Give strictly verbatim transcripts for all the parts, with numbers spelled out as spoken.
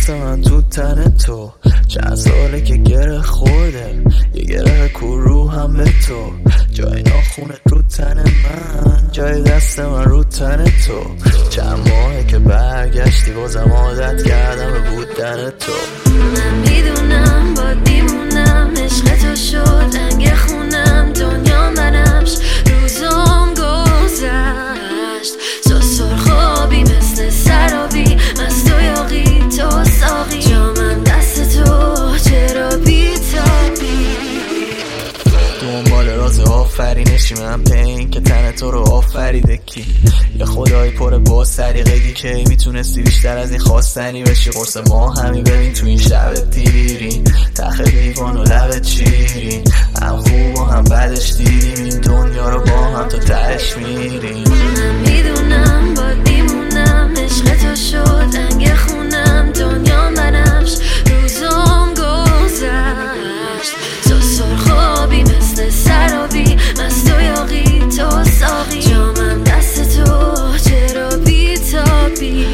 دست من تو تن تو، چند ساله که گره خورده، یه گره کرو هم به تو، جای ناخونت رو تن من، جای دست من رو تن تو. چند ماهه که برگشتی بازم عادت کردم به بودن تو. من میدونم باید میمونم، عشق تو شد رنگ خونم، دنیا منمش روزام گذشت. تو سرخابی مثل سرابی، مست و یاقی تو ساقی، جامم دست تو چرا بیتابی. دنبال راز آفرینشی من پین که تن تو رو آفریده کی، یه خدایی پر با سریقگی که میتونستی بیشتر از این خواستنی بشی. قرص ما همی ببین تو این شب دیرین، تخ لیوان و لبت چیرین، هم خوب و هم بدش دیدیم این دنیا رو با هم تا تهش میریم. من میدونم باید میمونم، عشق تو شد رنگ خونم، دنیا منمش روزام گذشت. تو سرخابی مثل سرابی، مست و یاقی تو ساقی، جامم دست تو چرا بیتابی.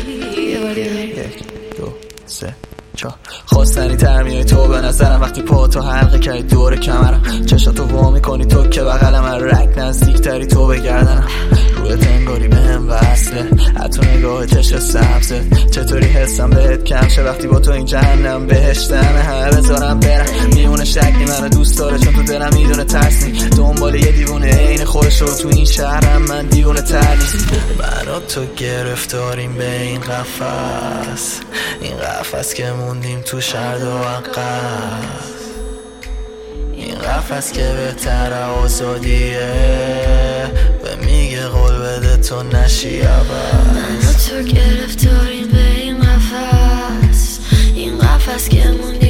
یک دو سه چهار خواستنی تر میای تو به نظرم، وقتی پا تو حلقه کردی دور کمرم، چشاتو وا میکنی تو که بغلم، من رک نزدیک تری تو بگردنم، روی تنگاری به هم وصله، حتی نگاه چشم سبزه، چطوری حسم بهت کم شه وقتی با تو این جهنم بهشتمه. همه بذارم برم میونه شکلی منو دوست داره، چون تو دلم میدونه ترس نی، دنبال یه دیوونه عین خودش رو تو این شهرم، من دیوونه تر نیست. من و تو گرفتاریم به این قفس، این قفس که موندیم تو شرد و عقص، این قفس که بهتر آزادیه، به میگه قول بده تو نشی عباس. من و تو گرفتاریم به این قفس، این قفس که موندیم